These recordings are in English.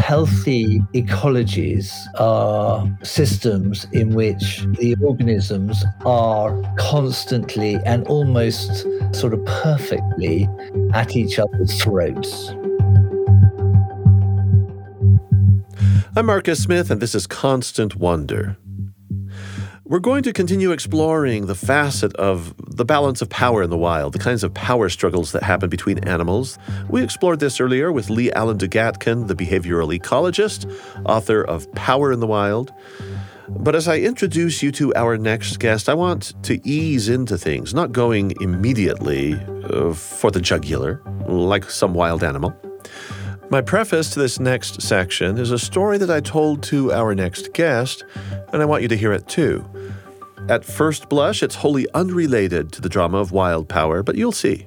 Healthy ecologies are systems in which the organisms are constantly and almost sort of perfectly at each other's throats. I'm Marcus Smith, and this is Constant Wonder. We're going to continue exploring the facet of the balance of power in the wild, the kinds of power struggles that happen between animals. We explored this earlier with Lee Allen Dugatkin, the behavioral ecologist, author of Power in the Wild. But as I introduce you to our next guest, I want to ease into things, not going immediately for the jugular, like some wild animal. My preface to this next section is a story that I told to our next guest, and I want you to hear it too. At first blush, it's wholly unrelated to the drama of wild power, but you'll see.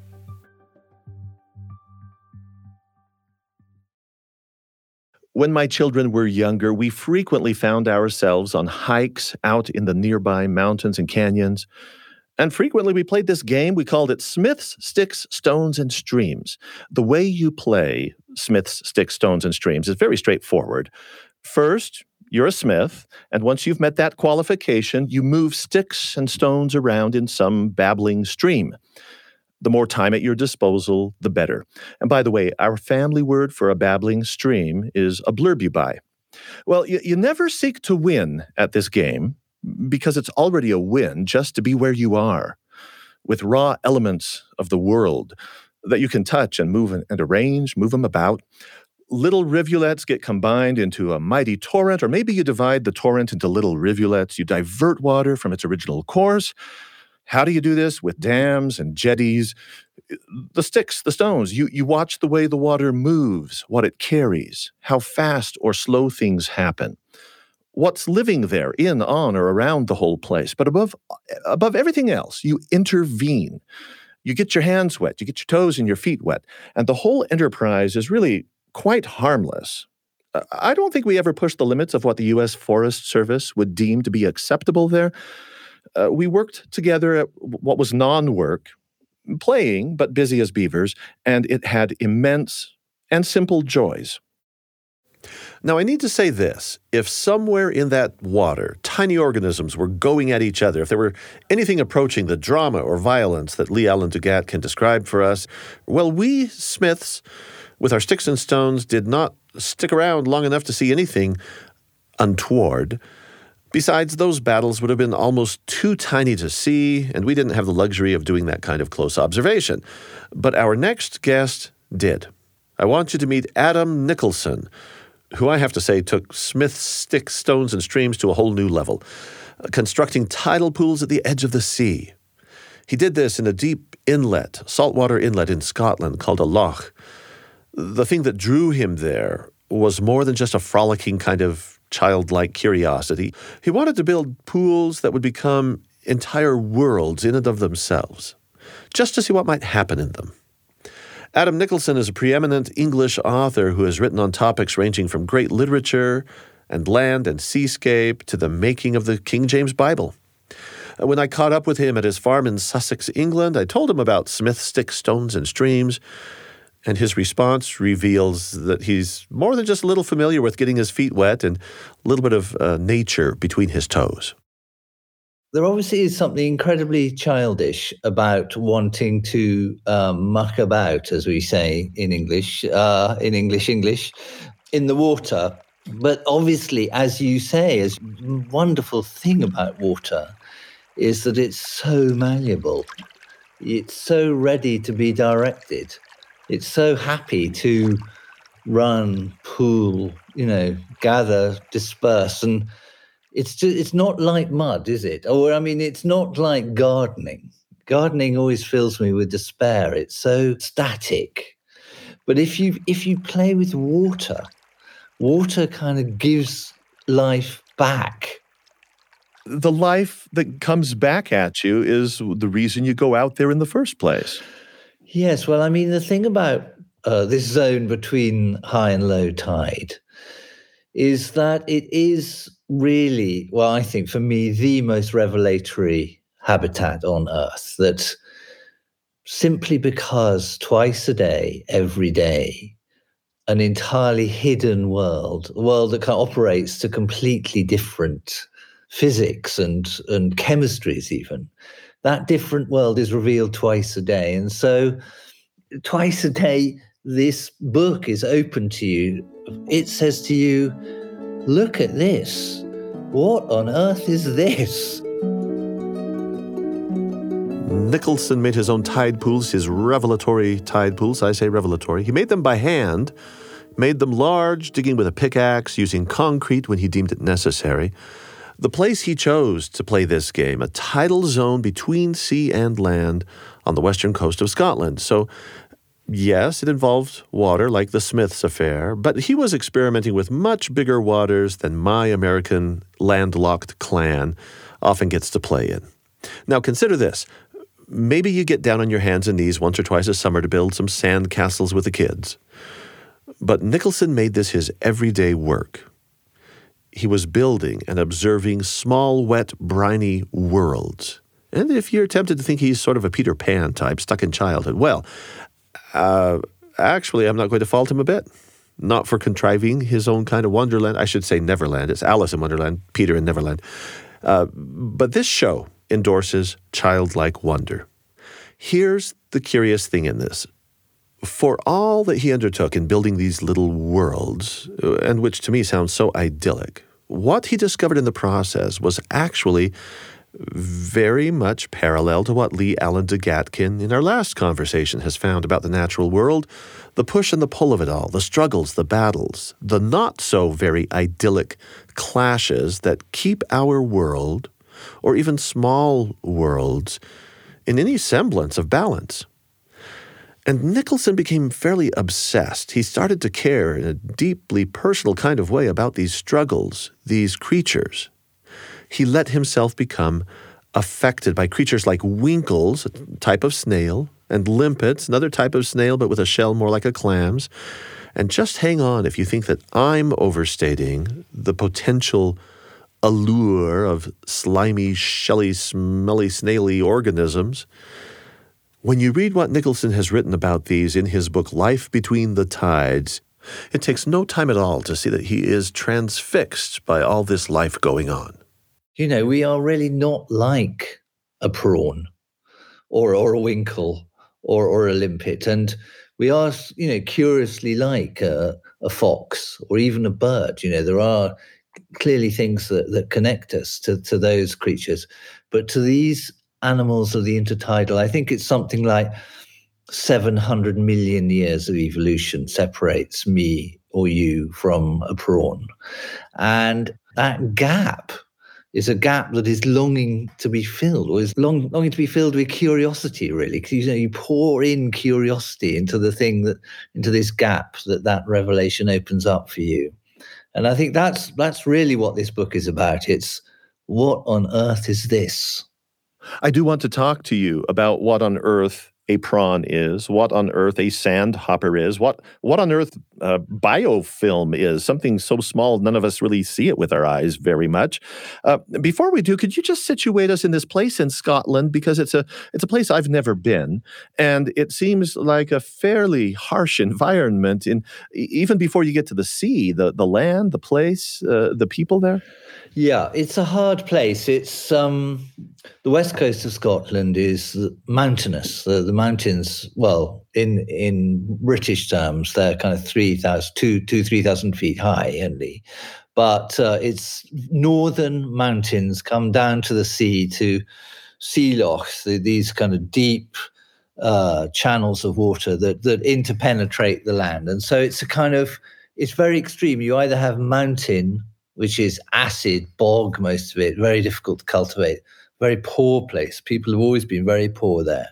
When my children were younger, we frequently found ourselves on hikes out in the nearby mountains and canyons. And frequently we played this game. We called it Smiths, Sticks, Stones, and Streams. The way you play Smiths, Sticks, Stones, and Streams is very straightforward. First, you're a smith, and once you've met that qualification, you move sticks and stones around in some babbling stream. The more time at your disposal, the better. And by the way, our family word for a babbling stream is a blurbubi. Well, you never seek to win at this game, because it's already a win just to be where you are, with raw elements of the world that you can touch and move and arrange, move them about. Little rivulets get combined into a mighty torrent, or maybe you divide the torrent into little rivulets. You divert water from its original course. How do you do this? With dams and jetties. The sticks, the stones, you watch the way the water moves, what it carries, how fast or slow things happen. What's living there, in, on, or around the whole place. But above everything else, you intervene. You get your hands wet, you get your toes and your feet wet, and the whole enterprise is really quite harmless. I don't think we ever pushed the limits of what the U.S. Forest Service would deem to be acceptable there. We worked together at what was non-work, playing, but busy as beavers, and it had immense and simple joys. Now, I need to say this. If somewhere in that water, tiny organisms were going at each other, if there were anything approaching the drama or violence that Lee Allen Dugatkin described for us, well, we Smiths, with our sticks and stones, did not stick around long enough to see anything untoward. Besides, those battles would have been almost too tiny to see, and we didn't have the luxury of doing that kind of close observation. But our next guest did. I want you to meet Adam Nicholson, who I have to say took Smith's Sticks, Stones, and Streams to a whole new level, constructing tidal pools at the edge of the sea. He did this in a deep inlet, saltwater inlet in Scotland called a loch. The thing that drew him there was more than just a frolicking kind of childlike curiosity. He wanted to build pools that would become entire worlds in and of themselves, just to see what might happen in them. Adam Nicholson is a preeminent English author who has written on topics ranging from great literature and land and seascape to the making of the King James Bible. When I caught up with him at his farm in Sussex, England, I told him about Smith's Sticks, Stones, and Streams, and his response reveals that he's more than just a little familiar with getting his feet wet and a little bit of nature between his toes. There obviously is something incredibly childish about wanting to muck about, as we say in English, in the water. But obviously, as you say, a wonderful thing about water is that it's so malleable. It's so ready to be directed. It's so happy to run, pool, gather, disperse, and it's not like mud, is it? Or, it's not like gardening. Gardening always fills me with despair. It's so static. But if you play with water, water kind of gives life back. The life that comes back at you is the reason you go out there in the first place. Yes, well, the thing about this zone between high and low tide is that it is really, well, I think for me, the most revelatory habitat on Earth, that simply because twice a day, every day, an entirely hidden world, a world that kind of operates to completely different physics and chemistries even. That different world is revealed twice a day. And so twice a day, this book is open to you. It says to you, look at this. What on earth is this? Nicholson made his own tide pools, his revelatory tide pools. I say revelatory. He made them by hand, made them large, digging with a pickaxe, using concrete when he deemed it necessary. The place he chose to play this game, a tidal zone between sea and land on the western coast of Scotland. So, yes, it involved water, like the Smiths affair, but he was experimenting with much bigger waters than my American landlocked clan often gets to play in. Now, consider this. Maybe you get down on your hands and knees once or twice a summer to build some sand castles with the kids. But Nicholson made this his everyday work. He was building and observing small, wet, briny worlds. And if you're tempted to think he's sort of a Peter Pan type, stuck in childhood, well, actually, I'm not going to fault him a bit. Not for contriving his own kind of Wonderland. I should say Neverland. It's Alice in Wonderland, Peter in Neverland. But this show endorses childlike wonder. Here's the curious thing in this. For all that he undertook in building these little worlds, and which to me sounds so idyllic, what he discovered in the process was actually very much parallel to what Lee Allen de Gatkin in our last conversation has found about the natural world, the push and the pull of it all, the struggles, the battles, the not so very idyllic clashes that keep our world, or even small worlds, in any semblance of balance. And Nicholson became fairly obsessed. He started to care in a deeply personal kind of way about these struggles, these creatures. He let himself become affected by creatures like winkles, a type of snail, and limpets, another type of snail but with a shell more like a clam's. And just hang on if you think that I'm overstating the potential allure of slimy, shelly, smelly, snaily organisms. When you read what Nicholson has written about these in his book Life Between the Tides, it takes no time at all to see that he is transfixed by all this life going on. You know, we are really not like a prawn or a winkle or a limpet. And we are, curiously like a fox or even a bird. There are clearly things that connect us to those creatures. But to these animals of the intertidal, I think it's something like 700 million years of evolution separates me or you from a prawn. And that gap is a gap that is longing to be filled, or is longing to be filled with curiosity, really. Because you pour in curiosity into into this gap that revelation opens up for you. And I think that's really what this book is about. It's what on earth is this? I do want to talk to you about what on earth a prawn is, what on earth a sandhopper is, what on earth biofilm is, something so small none of us really see it with our eyes very much. Before we do, could you just situate us in this place in Scotland? Because it's a place I've never been, and it seems like a fairly harsh environment. Even before you get to the sea, the land, the place, the people there. Yeah, it's a hard place. It's the west coast of Scotland is mountainous. The mountains, well, in British terms, they're kind of 3,000 feet high only. But it's northern mountains come down to the sea to sea lochs, these kind of deep channels of water that interpenetrate the land. And so it's it's very extreme. You either have mountain, which is acid, bog, most of it, very difficult to cultivate, very poor place. People have always been very poor there.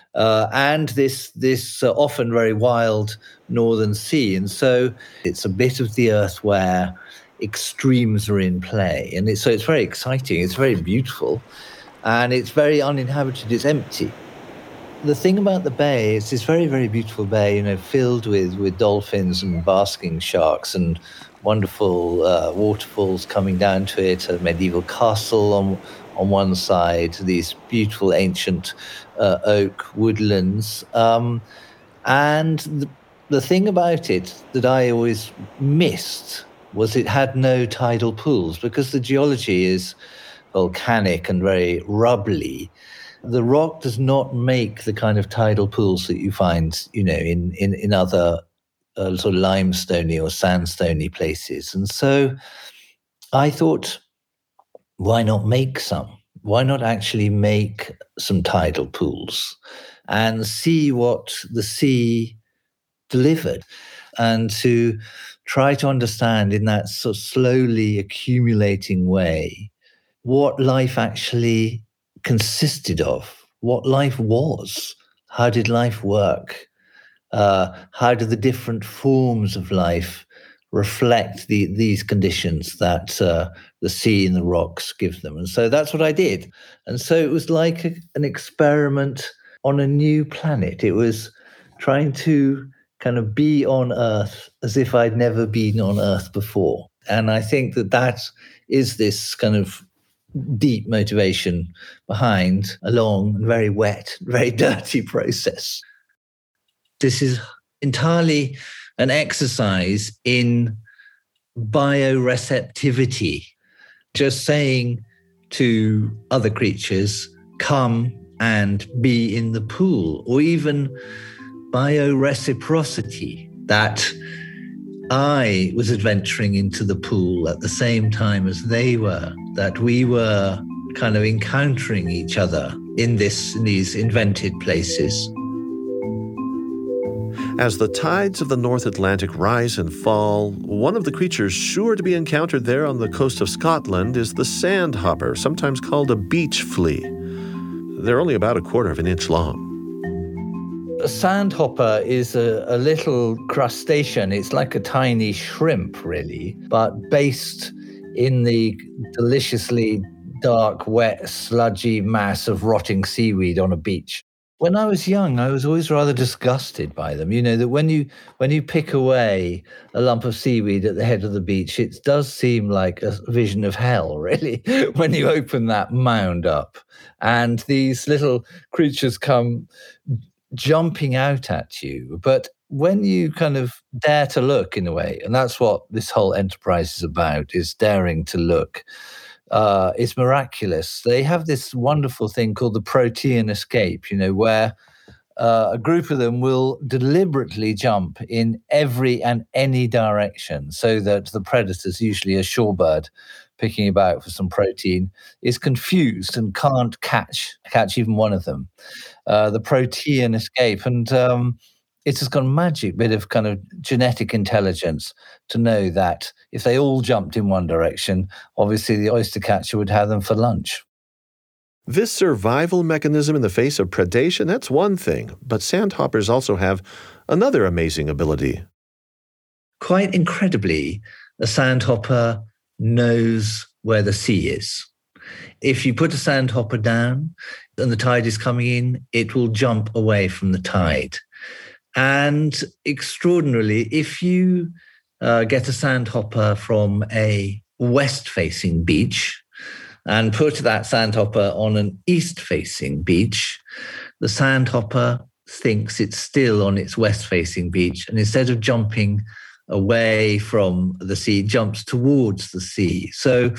And this often very wild northern sea. And so it's a bit of the earth where extremes are in play. And so it's very exciting, it's very beautiful, and it's very uninhabited, it's empty. The thing about the bay, it's this very, very beautiful bay, filled with dolphins and basking sharks and wonderful waterfalls coming down to it, a medieval castle on one side, these beautiful ancient oak woodlands. And The thing about it that I always missed was it had no tidal pools because the geology is volcanic and very rubbly. The rock does not make the kind of tidal pools that you find, in other sort of limestoney or sandstony places. And so I thought, why not make some? Why not actually make some tidal pools and see what the sea delivered, and to try to understand in that sort of slowly accumulating way what life actually consisted of, what life was, how did life work, how do the different forms of life reflect these conditions that the sea and the rocks give them. And so that's what I did. And so it was like an experiment on a new planet. It was trying to kind of be on Earth as if I'd never been on Earth before. And I think that is this kind of deep motivation behind a long and very wet, very dirty process. This is entirely an exercise in bioreceptivity, just saying to other creatures, come and be in the pool, or even bioreciprocity, that I was adventuring into the pool at the same time as they were, that we were kind of encountering each other in these invented places. As the tides of the North Atlantic rise and fall, one of the creatures sure to be encountered there on the coast of Scotland is the sandhopper, sometimes called a beach flea. They're only about 1/4 of an inch long. A sandhopper is a little crustacean. It's like a tiny shrimp, really, but based in the deliciously dark, wet, sludgy mass of rotting seaweed on a beach. When I was young, I was always rather disgusted by them. You know, that when you pick away a lump of seaweed at the head of the beach, it does seem like a vision of hell, really, when you open that mound up. And these little creatures come jumping out at you. But when you kind of dare to look, in a way, and that's what this whole enterprise is about, is daring to look, it's miraculous. They have this wonderful thing called the Protean escape, you know, where a group of them will deliberately jump in every and any direction so that the predators, usually a shorebird picking about for some protein, is confused and can't catch even one of them. The Protean escape. And it's just got a magic bit of kind of genetic intelligence to know that if they all jumped in one direction, obviously the oyster catcher would have them for lunch. This survival mechanism in the face of predation, that's one thing, but sandhoppers also have another amazing ability. Quite incredibly, a sandhopper knows where the sea is. If you put a sandhopper down and the tide is coming in, it will jump away from the tide. And extraordinarily, if you get a sandhopper from a west-facing beach and put that sandhopper on an east-facing beach, the sandhopper thinks it's still on its west-facing beach, and instead of jumping away from the sea, jumps towards the sea. So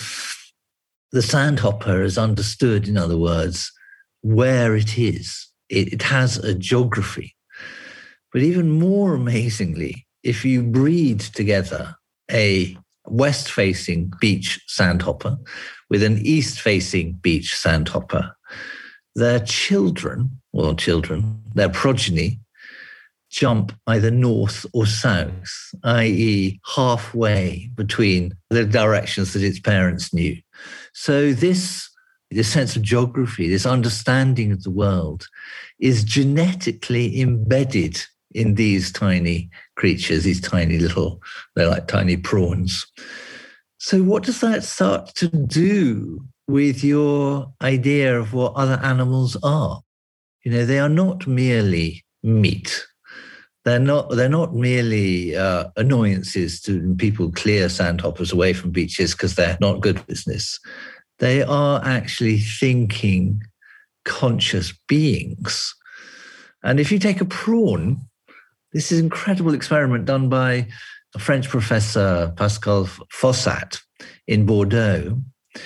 the sandhopper has understood, in other words, where it is. It has a geography. But even more amazingly, if you breed together a west-facing beach sandhopper with an east-facing beach sandhopper, their their progeny, jump either north or south, i.e. halfway between the directions that its parents knew. So this sense of geography, this understanding of the world, is genetically embedded in these tiny creatures, these tiny little, they're like tiny prawns. So what does that start to do with your idea of what other animals are? You know, they are not merely meat. They're not merely annoyances to people clear sandhoppers away from beaches because they're not good business. They are actually thinking, conscious beings. And if you take a prawn, this is an incredible experiment done by a French professor, Pascal Fossat, in Bordeaux.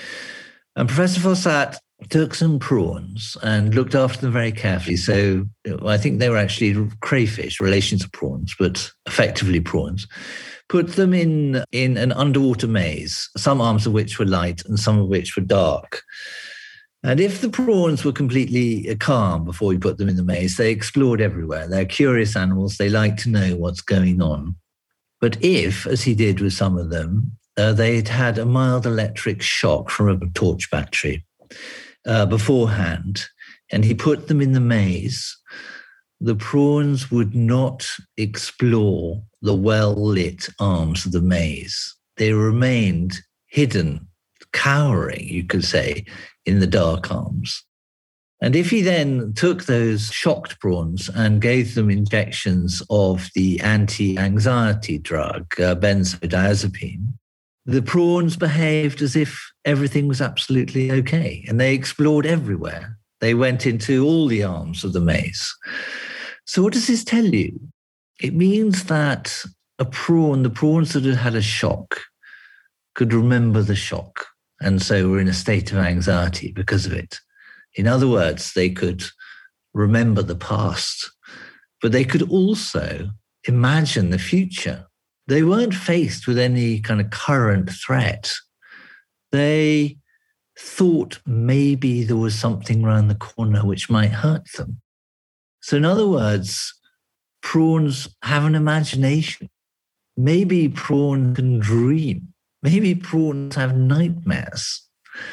And Professor Fossat took some prawns and looked after them very carefully. So I think they were actually crayfish, relation to prawns, but effectively prawns. Put them in an underwater maze, some arms of which were light and some of which were dark. And if the prawns were completely calm before you put them in the maze, they explored everywhere. They're curious animals. They like to know what's going on. But if, as he did with some of them, they'd had a mild electric shock from a torch battery beforehand, and he put them in the maze, the prawns would not explore the well-lit arms of the maze. They remained hidden, cowering, you could say, in the dark arms. And if he then took those shocked prawns and gave them injections of the anti-anxiety drug, benzodiazepine, the prawns behaved as if everything was absolutely okay. And they explored everywhere. They went into all the arms of the maze. So what does this tell you? It means that the prawns that had had a shock, could remember the shock, and so were in a state of anxiety because of it. In other words, they could remember the past, but they could also imagine the future. They weren't faced with any kind of current threat. They thought maybe there was something around the corner which might hurt them. So in other words, prawns have an imagination. Maybe prawns can dream. Maybe prawns have nightmares.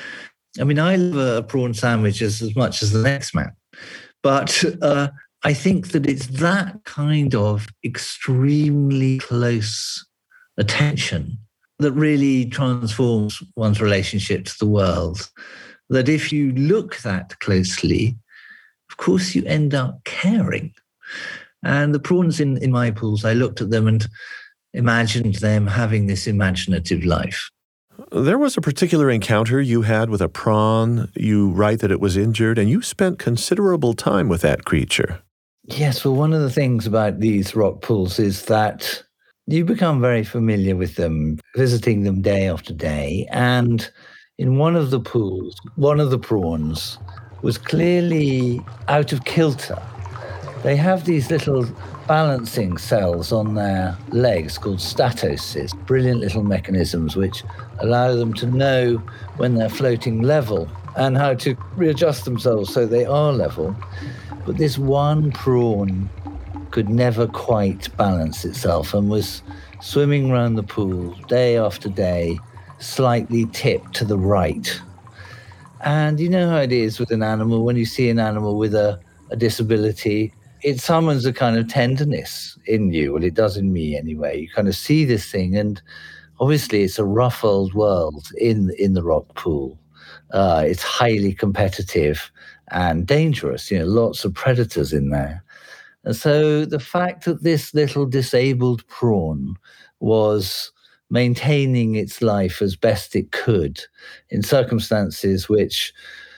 I mean, I love a prawn sandwich as much as the next man. But I think that it's that kind of extremely close attention that really transforms one's relationship to the world. That if you look that closely, of course, you end up caring. And the prawns in my pools, I looked at them and imagined them having this imaginative life. There was a particular encounter you had with a prawn. You write that it was injured, and you spent considerable time with that creature. Yes, well, one of the things about these rock pools is that you become very familiar with them, visiting them day after day. And in one of the pools, one of the prawns was clearly out of kilter. They have these little balancing cells on their legs called statoses, brilliant little mechanisms which allow them to know when they're floating level and how to readjust themselves so they are level. But this one prawn could never quite balance itself and was swimming around the pool day after day, slightly tipped to the right. And you know how it is with an animal, when you see an animal with a disability, it summons a kind of tenderness in you. Well, it does in me anyway. You kind of see this thing, and obviously it's a rough old world in the rock pool. It's highly competitive and dangerous, lots of predators in there. And so the fact that this little disabled prawn was maintaining its life as best it could in circumstances which,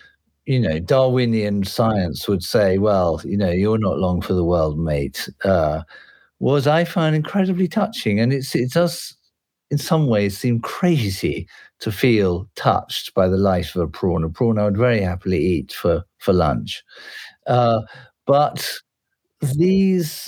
Darwinian science would say, well, you're not long for the world, mate, was, I find, incredibly touching. And it does, in some ways, seem crazy to feel touched by the life of a prawn I would very happily eat for lunch. But these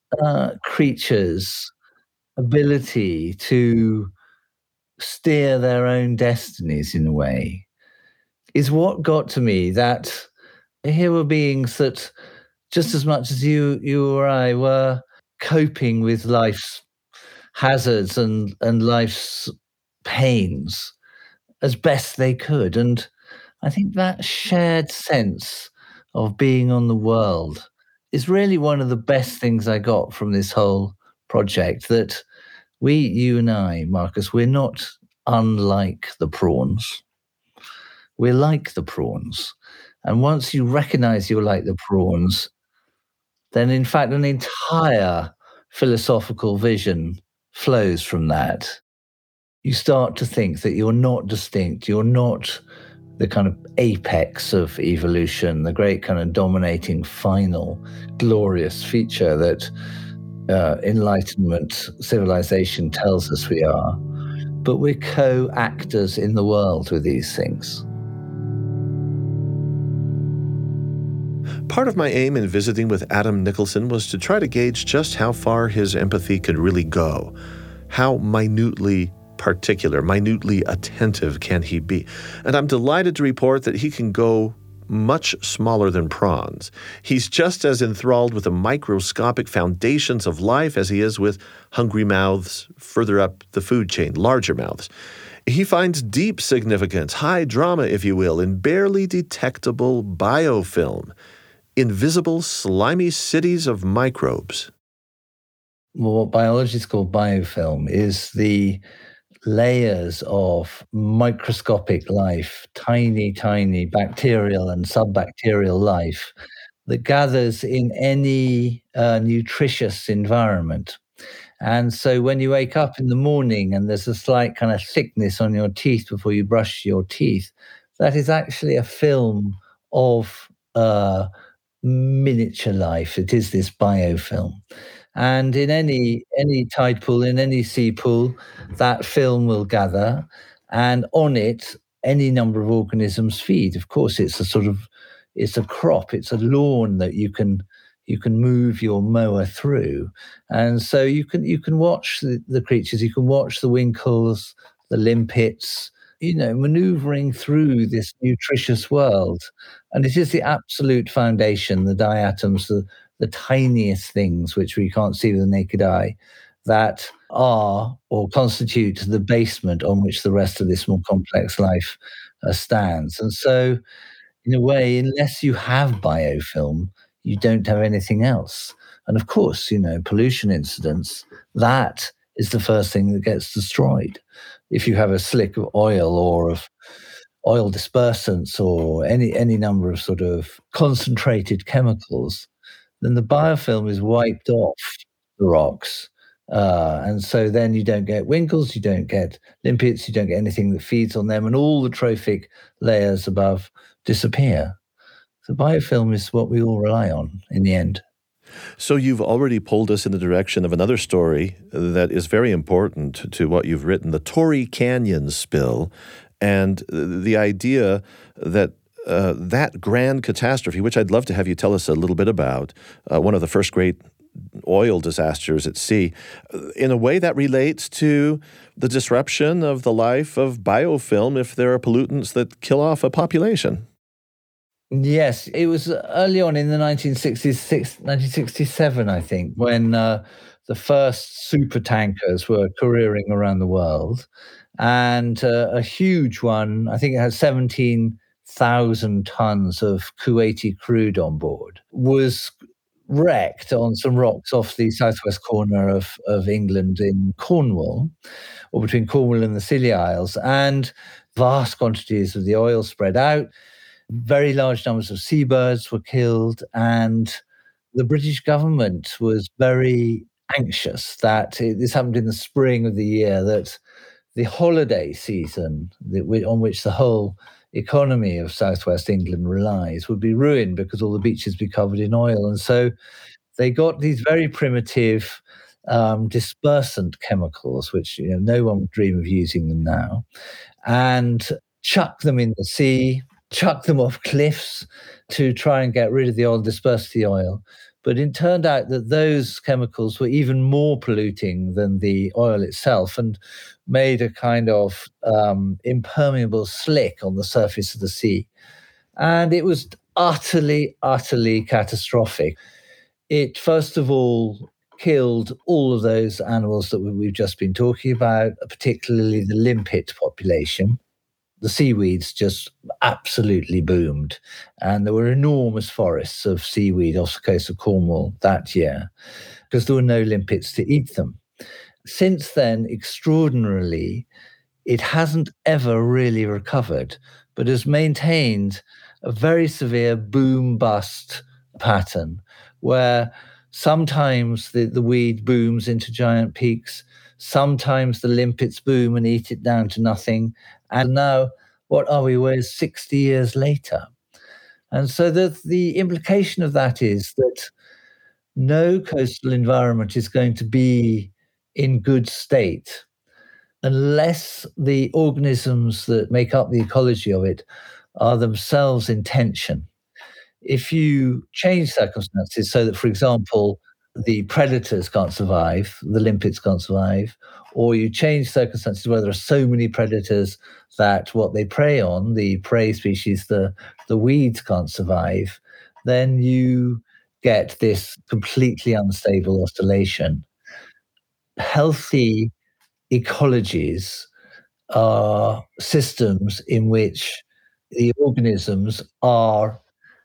creatures' ability to steer their own destinies in a way is what got to me, that here were beings that, just as much as you or I were coping with life's hazards and life's pains as best they could. And I think that shared sense of being on the world is really one of the best things I got from this whole project, that you and I, Marcus, we're not unlike the prawns. We're like the prawns. And once you recognize you're like the prawns, then in fact an entire philosophical vision flows from that. You start to think that you're not distinct, you're not the kind of apex of evolution, the great kind of dominating, final, glorious feature that Enlightenment civilization tells us we are, but we're co-actors in the world with these things. Part of my aim in visiting with Adam Nicholson was to try to gauge just how far his empathy could really go. How minutely particular, minutely attentive can he be? And I'm delighted to report that he can go much smaller than prawns. He's just as enthralled with the microscopic foundations of life as he is with hungry mouths further up the food chain, larger mouths. He finds deep significance, high drama, if you will, in barely detectable biofilm. Invisible, slimy cities of microbes. Well, what biologists call biofilm is the layers of microscopic life, tiny, tiny bacterial and subbacterial life that gathers in any nutritious environment. And so when you wake up in the morning and there's a slight kind of thickness on your teeth before you brush your teeth, that is actually a film of miniature life. It is this biofilm. And in any tide pool, in any sea pool, that film will gather, and on it, any number of organisms feed. Of course, it's a crop, it's a lawn that you can move your mower through, and so you can watch the creatures, you can watch the winkles, the limpets, maneuvering through this nutritious world. And it is the absolute foundation, the diatoms, the tiniest things which we can't see with the naked eye, that are or constitute the basement on which the rest of this more complex life stands. And so, in a way, unless you have biofilm, you don't have anything else. And of course, pollution incidents, that is the first thing that gets destroyed. If you have a slick of oil or of oil dispersants or any number of sort of concentrated chemicals, then the biofilm is wiped off the rocks. And so then you don't get winkles, you don't get limpets, you don't get anything that feeds on them, and all the trophic layers above disappear. So biofilm is what we all rely on in the end. So you've already pulled us in the direction of another story that is very important to what you've written, the Torrey Canyon spill, and the idea that that grand catastrophe, which I'd love to have you tell us a little bit about, one of the first great oil disasters at sea, in a way that relates to the disruption of the life of biofilm if there are pollutants that kill off a population. Yes, it was early on in the 1967, I think, when the first super tankers were careering around the world. And a huge one, I think it had 17,000 tons of Kuwaiti crude on board, was wrecked on some rocks off the southwest corner of England in Cornwall, or between Cornwall and the Scilly Isles. And vast quantities of the oil spread out. Very large numbers of seabirds were killed, and the British government was very anxious that this happened in the spring of the year, that the holiday season on which the whole economy of southwest England relies would be ruined because all the beaches would be covered in oil. And so they got these very primitive dispersant chemicals, which no one would dream of using them now, and chuck them in the sea, chuck them off cliffs to try and get rid of the oil, disperse the oil. But it turned out that those chemicals were even more polluting than the oil itself and made a kind of impermeable slick on the surface of the sea. And it was utterly, utterly catastrophic. It, first of all, killed all of those animals that we've just been talking about, particularly the limpet population. The seaweeds just absolutely boomed. And there were enormous forests of seaweed off the coast of Cornwall that year because there were no limpets to eat them. Since then, extraordinarily, it hasn't ever really recovered, but has maintained a very severe boom-bust pattern where sometimes the weed booms into giant peaks, sometimes the limpets boom and eat it down to nothing. And now, what are we? We're 60 years later. And so the implication of that is that No coastal environment is going to be in good state unless the organisms that make up the ecology of it are themselves in tension. If you change circumstances so that, for example, the predators can't survive, the limpets can't survive, or you change circumstances where there are so many predators that what they prey on, the prey species, the weeds can't survive, then you get this completely unstable oscillation. Healthy ecologies are systems in which the organisms are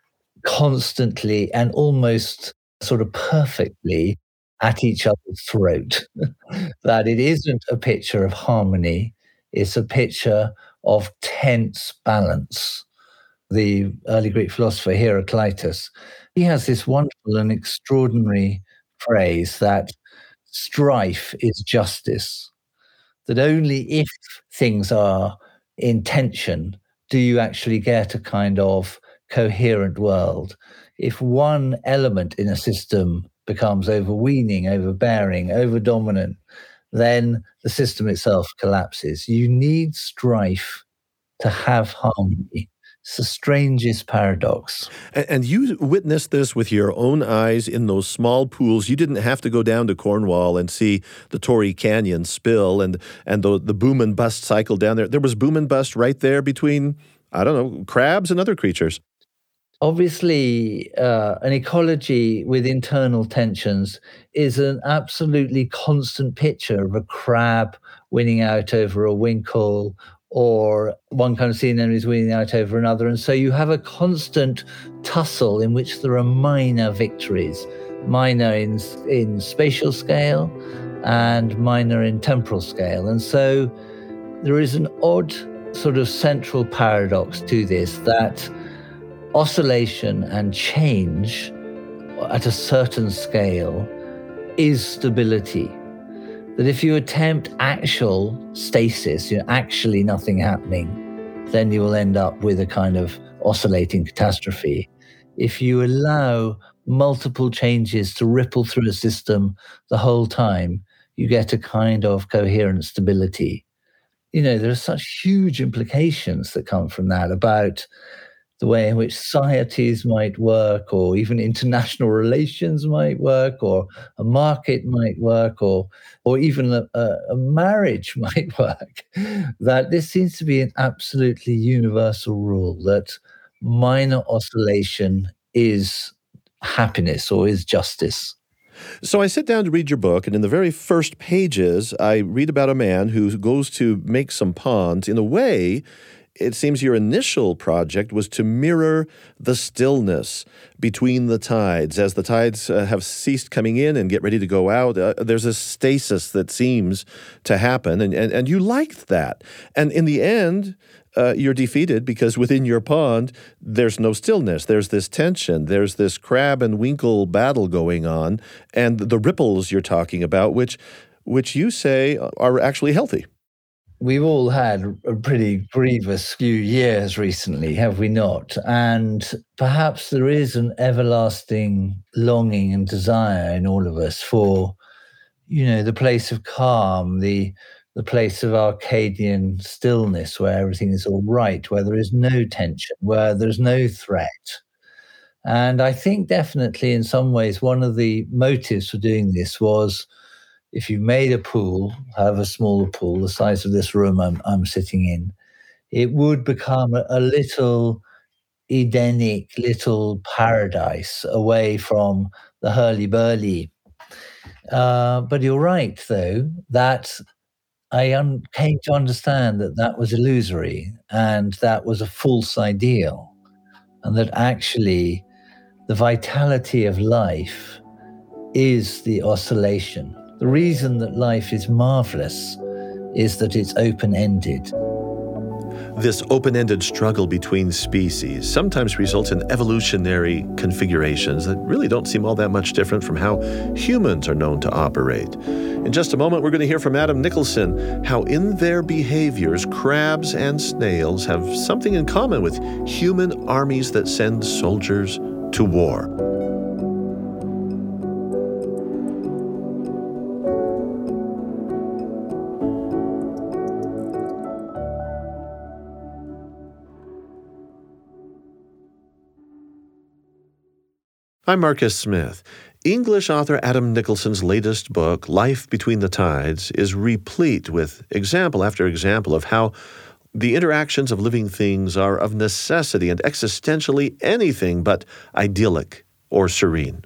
constantly and almost sort of perfectly at each other's throat. That it isn't a picture of harmony, it's a picture of tense balance. The early Greek philosopher Heraclitus, he has this wonderful and extraordinary phrase that strife is justice, that only if things are in tension do you actually get a kind of coherent world. If one element in a system becomes overweening, overbearing, overdominant, then the system itself collapses. You need strife to have harmony. It's the strangest paradox. And you witnessed this with your own eyes in those small pools. You didn't have to go down to Cornwall and see the Torrey Canyon spill and the boom and bust cycle down there. There was boom and bust right there between, I don't know, crabs and other creatures. Obviously, an ecology with internal tensions is an absolutely constant picture of a crab winning out over a winkle, or one kind of sea anemone is winning out over another. And so you have a constant tussle in which there are minor victories, minor in spatial scale and minor in temporal scale. And so there is an odd sort of central paradox to this, that oscillation and change at a certain scale is stability. That if you attempt actual stasis, actually nothing happening, then you will end up with a kind of oscillating catastrophe. If you allow multiple changes to ripple through a system the whole time, you get a kind of coherent stability. There are such huge implications that come from that about the way in which societies might work, or even international relations might work, or a market might work, or even a marriage might work. That this seems to be an absolutely universal rule, that minor oscillation is happiness or is justice. So I sit down to read your book, and in the very first pages, I read about a man who goes to make some ponds. In a way, it seems your initial project was to mirror the stillness between the tides. As the tides have ceased coming in and get ready to go out, there's a stasis that seems to happen, and you liked that. And in the end, you're defeated because within your pond, there's no stillness. There's this tension. There's this crab and winkle battle going on, and the ripples you're talking about, which you say are actually healthy. We've all had a pretty grievous few years recently, have we not? And perhaps there is an everlasting longing and desire in all of us for, the place of calm, the place of Arcadian stillness, where everything is all right, where there is no tension, where there's no threat. And I think definitely in some ways one of the motives for doing this was, if you made a pool, however small a pool, the size of this room I'm sitting in, it would become a little Edenic, little paradise away from the hurly-burly. But you're right, though, that I came to understand that was illusory, and that was a false ideal, and that actually the vitality of life is the oscillation. The reason that life is marvelous is that it's open-ended. This open-ended struggle between species sometimes results in evolutionary configurations that really don't seem all that much different from how humans are known to operate. In just a moment, we're going to hear from Adam Nicholson how in their behaviors, crabs and snails have something in common with human armies that send soldiers to war. I'm Marcus Smith. English author Adam Nicholson's latest book, Life Between the Tides, is replete with example after example of how the interactions of living things are of necessity and existentially anything but idyllic or serene.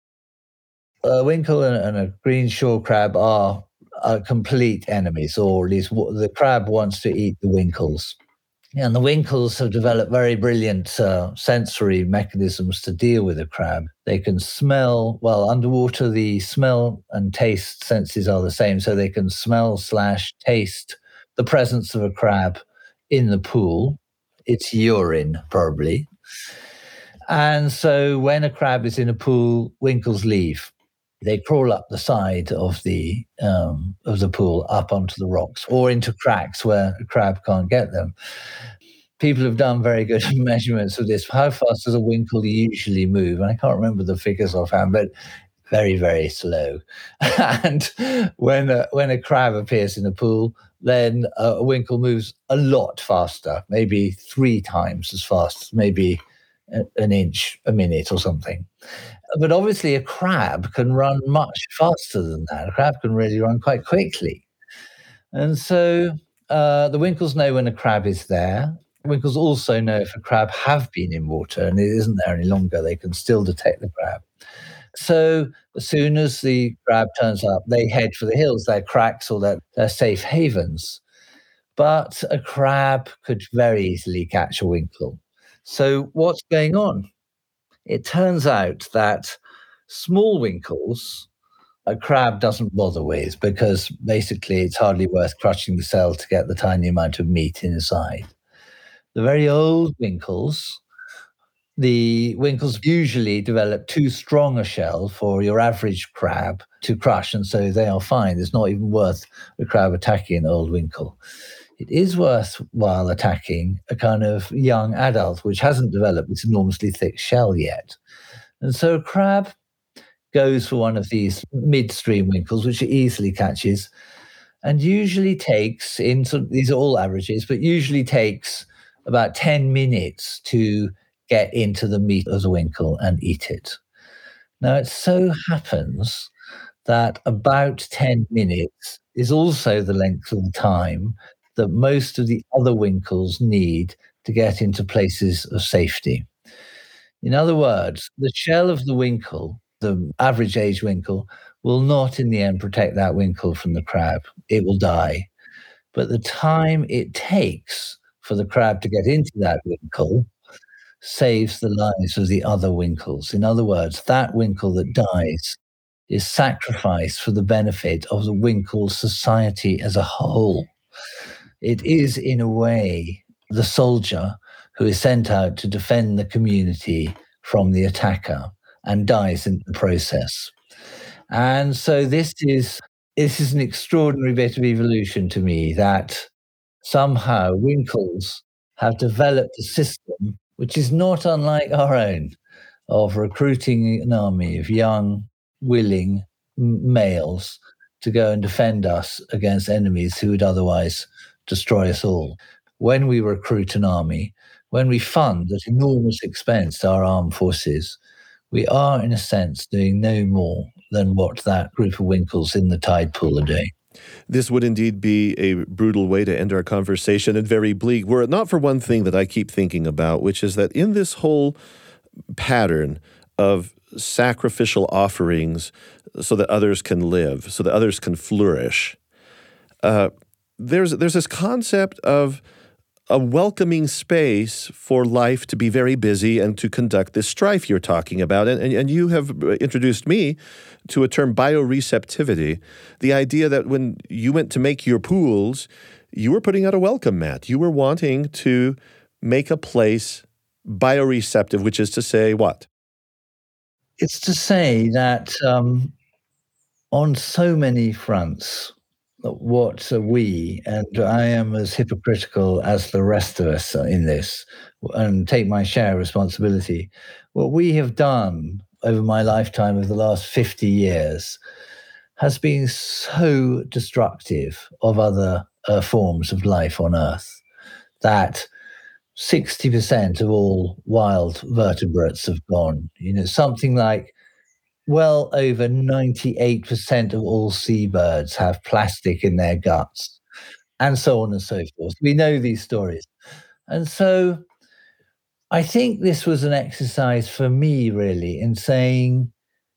A winkle and a green shore crab are complete enemies, or at least the crab wants to eat the winkles. And the winkles have developed very brilliant sensory mechanisms to deal with a crab. They can smell, well, underwater, the smell and taste senses are the same. So they can smell/taste the presence of a crab in the pool. It's urine, probably. And so when a crab is in a pool, winkles leave. They crawl up the side of the pool, up onto the rocks, or into cracks where a crab can't get them. People have done very good measurements of this. How fast does a winkle usually move? And I can't remember the figures offhand, but very, very slow. And when a crab appears in a pool, then a winkle moves a lot faster, maybe 3 times as fast, maybe an inch a minute or something. But obviously a crab can run much faster than that. A crab can really run quite quickly. And so the winkles know when a crab is there. Winkles also know if a crab have been in water and it isn't there any longer, they can still detect the crab. So as soon as the crab turns up, they head for the hills, their cracks or their safe havens. But a crab could very easily catch a winkle. So what's going on? It turns out that small winkles, a crab doesn't bother with, because basically it's hardly worth crushing the shell to get the tiny amount of meat inside. The very old winkles, the winkles usually develop too strong a shell for your average crab to crush, and so they are fine. It's not even worth a crab attacking an old winkle. It is worthwhile attacking a kind of young adult which hasn't developed this enormously thick shell yet. And so a crab goes for one of these midstream winkles, which it easily catches, and usually takes, these are all averages, but usually takes about 10 minutes to get into the meat of the winkle and eat it. Now, it so happens that about 10 minutes is also the length of the time that most of the other winkles need to get into places of safety. In other words, the shell of the winkle, the average age winkle, will not in the end protect that winkle from the crab. It will die. But the time it takes for the crab to get into that winkle saves the lives of the other winkles. In other words, that winkle that dies is sacrificed for the benefit of the winkle society as a whole. It is, in a way, the soldier who is sent out to defend the community from the attacker and dies in the process. And so this is an extraordinary bit of evolution to me, that somehow winkles have developed a system which is not unlike our own, of recruiting an army of young, willing males to go and defend us against enemies who would otherwise destroy us all. When we recruit an army, when we fund at enormous expense our armed forces, we are, in a sense, doing no more than what that group of winkles in the tide pool are doing. This would indeed be a brutal way to end our conversation, and very bleak, were it not for one thing that I keep thinking about, which is that in this whole pattern of sacrificial offerings so that others can live, so that others can flourish, there's this concept of a welcoming space for life to be very busy and to conduct this strife you're talking about. And you have introduced me to a term, bioreceptivity, the idea that when you went to make your pools, you were putting out a welcome mat. You were wanting to make a place bioreceptive, which is to say what? It's to say that on so many fronts, what we, and I am as hypocritical as the rest of us in this, and take my share of responsibility, what we have done over my lifetime of the last 50 years has been so destructive of other forms of life on Earth, that 60% of all wild vertebrates have gone. Something like well over 98% of all seabirds have plastic in their guts, and so on and so forth. We know these stories. And so I think this was an exercise for me, really, in saying,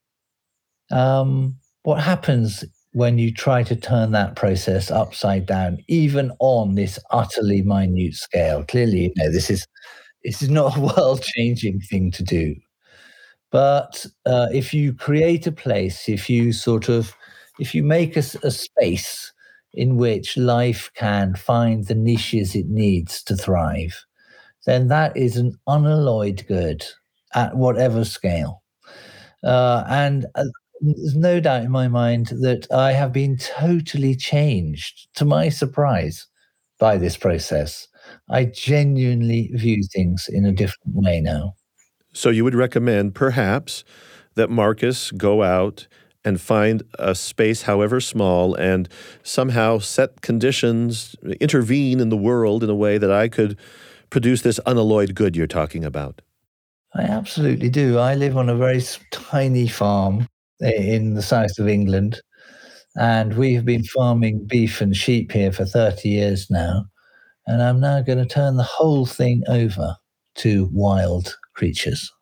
what happens when you try to turn that process upside down, even on this utterly minute scale? Clearly, this is not a world-changing thing to do. But if you create a place, if you make a space in which life can find the niches it needs to thrive, then that is an unalloyed good at whatever scale. And there's no doubt in my mind that I have been totally changed, to my surprise, by this process. I genuinely view things in a different way now. So you would recommend, perhaps, that Marcus go out and find a space, however small, and somehow set conditions, intervene in the world in a way that I could produce this unalloyed good you're talking about? I absolutely do. I live on a very tiny farm in the south of England, and we've been farming beef and sheep here for 30 years now, and I'm now going to turn the whole thing over to wild creatures.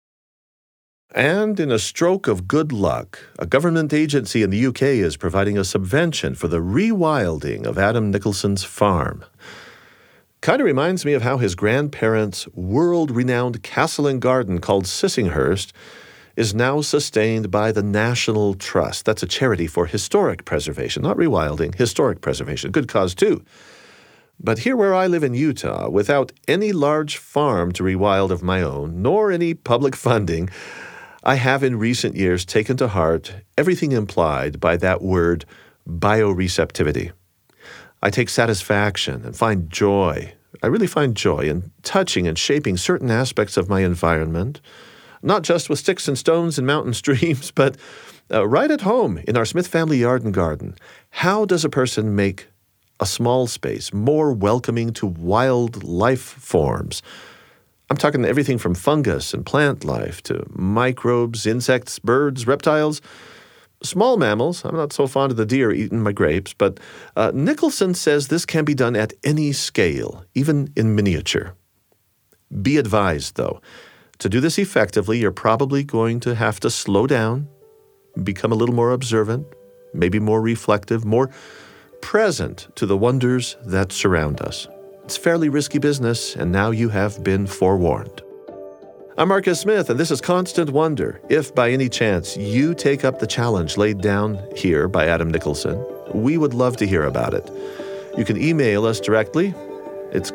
And in a stroke of good luck, a government agency in the UK is providing a subvention for the rewilding of Adam Nicholson's farm. Kind of reminds me of how his grandparents' world-renowned castle and garden called Sissinghurst is now sustained by the National Trust. That's a charity for historic preservation, not rewilding, historic preservation. Good cause, too. But here where I live in Utah, without any large farm to rewild of my own, nor any public funding, I have in recent years taken to heart everything implied by that word bioreceptivity. I take satisfaction and find joy. I really find joy in touching and shaping certain aspects of my environment, not just with sticks and stones and mountain streams, but right at home in our Smith family yard and garden. How does a person make a small space more welcoming to wild life forms? I'm talking everything from fungus and plant life to microbes, insects, birds, reptiles, small mammals. I'm not so fond of the deer eating my grapes, but Nicholson says this can be done at any scale, even in miniature. Be advised, though, to do this effectively, you're probably going to have to slow down, become a little more observant, maybe more reflective, more present to the wonders that surround us. It's fairly risky business, and now you have been forewarned. I'm Marcus Smith, and this is Constant Wonder. If by any chance you take up the challenge laid down here by Adam Nicholson, we would love to hear about it. You can email us directly. It's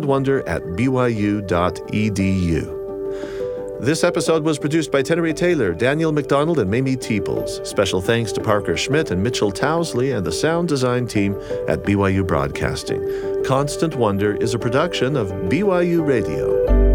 constantwonder@byu.edu. This episode was produced by Tenery Taylor, Daniel McDonald, and Mamie Teeples. Special thanks to Parker Schmidt and Mitchell Towsley and the sound design team at BYU Broadcasting. Constant Wonder is a production of BYU Radio.